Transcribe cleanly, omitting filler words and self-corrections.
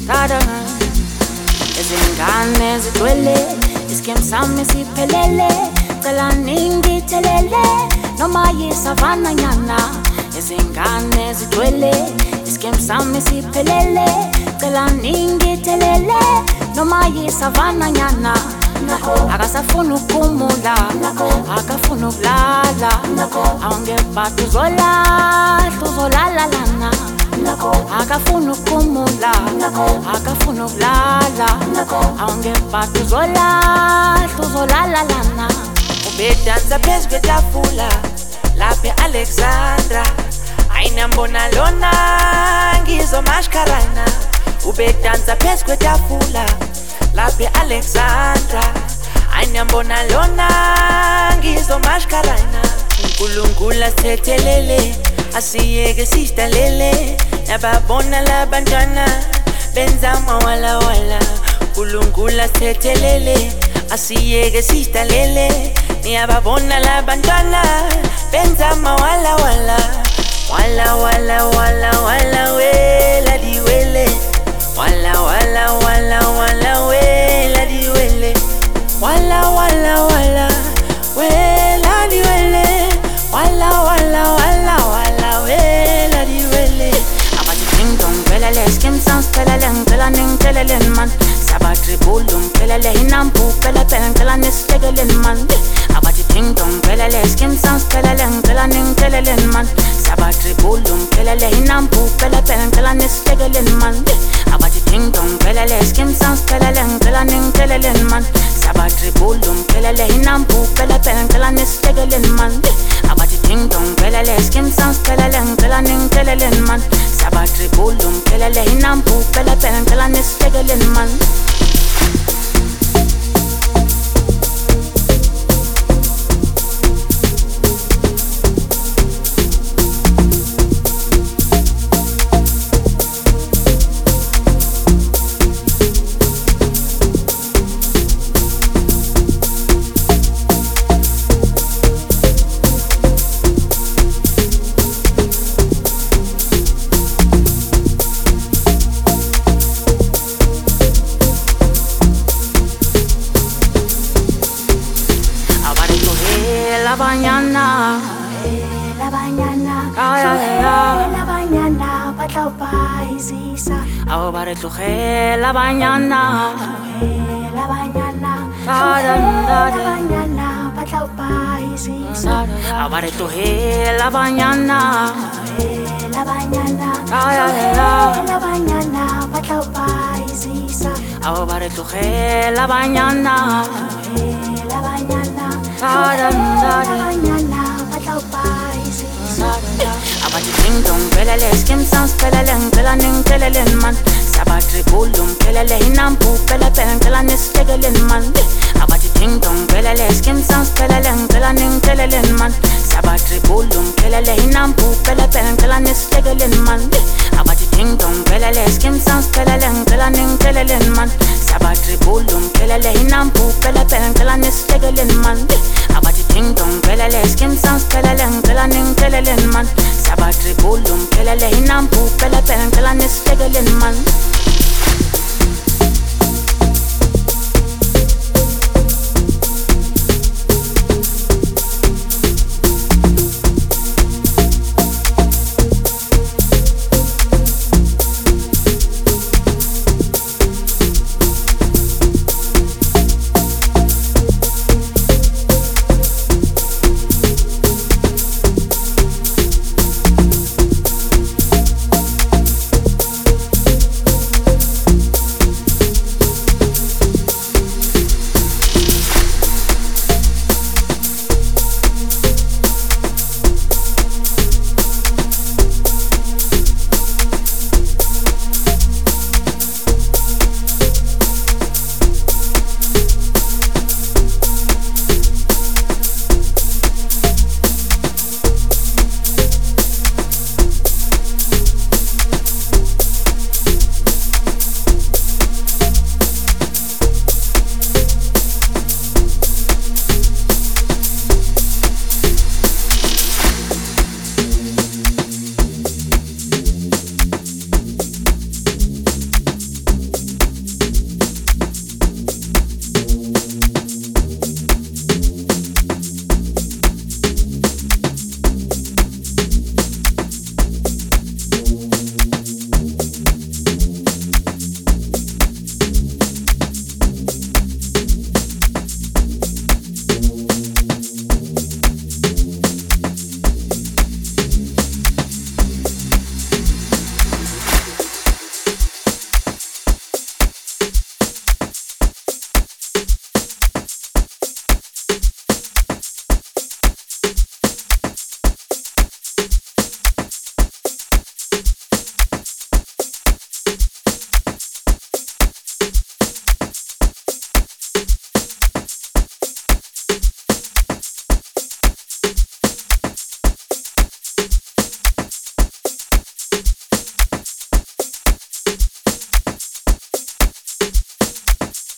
Tada, izingane zigcwele, iskim sami siphelele, cela ningithelele, noma yisavana nyana. Izingane zigcwele, iskim sami siphelele, cela ningithelele, noma yisavana nyana. Akasafuna ukumula, akafuna ukulala, awungebhadi uzolala lana. Akafuna ukumula, akafuna ukulala, awungebhadi uzolala lana. Ubedansa phezu kwetafula lapha e-Alexandra, ayinambona lona ngizomashkarana. Ubedansa phezu kwetafula lapha e-Alexandra, ayinambona lona ngizomashkarana. uNkulunkulu asithethelele, asiyeke sidlalele, nababona labantwana benza mawalawala. uNkulunkulu asithethelele, asiyeke sidlalele, niyababona labantwana benza mawalawala. Wala wala wala wala wela diwele, wala wala wala wala wela diwele, wala wala wala wela diwele, wala wala wala wala wela diwele. Abathi ding dong pelele, skim sounds pelele, ngicela ningithelele man. Sabatribulu ngiphelele inampu phela ngicela nisihlekele man. Abathi ding dong pelele, skim sounds pelele, ngicela ningithelele man. Sabatribulu ngiphelele inampu phela ngicela nisihlekele man. Abathi ding dong pelele, skim sounds pelele, ngicela ningithelele man. Sabatribulu ngiphelele inampu phela ngicela nisihlekele man. Abathi ding dong pelele, skim sounds pelele, ngicela ningithelele man. Sabatribulu ngiphelele inampu phela ngicela nisihlekele man. La bañana, la bañana, la bañana, pataupa isisa. ahora la bañana, la bañana, la bañana, pataupa isisa. Ahora la bañana, la bañana, la bañana, pataupa isisa. ahora la bañana, la bañana, la bañana, pataupa isisa. Abathi ding dong pelele, skim sounds pelele, ngicela ningithelele man. Sabatribulu ngiphelele inampu phela ngicela nisihlekele man. Abathi ding dong pelele, skim sounds pelele, ngicela ningithelele man. Sabatribulu ngiphelele inampu phela ngicela nisihlekele man. Abathi ding dong pelele, skim sounds pelele, ngicela ningithelele man. Sabatribulu ngiphelele inampu phela ngicela nisihlekele man. Abathi ding dong pelele, skim sounds pelele, ngicela ningithelele man. Sabatribulu ngiphelele inampu phela ngicela nisihlekele man.